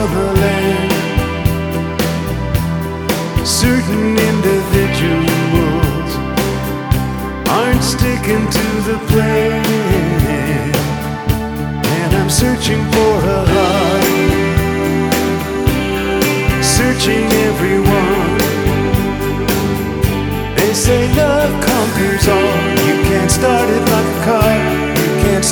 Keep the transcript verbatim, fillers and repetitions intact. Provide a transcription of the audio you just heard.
the land. Certain individuals aren't sticking to the plan, and I'm searching for a heart, searching everyone. They say love conquers all. You can't start it like a car.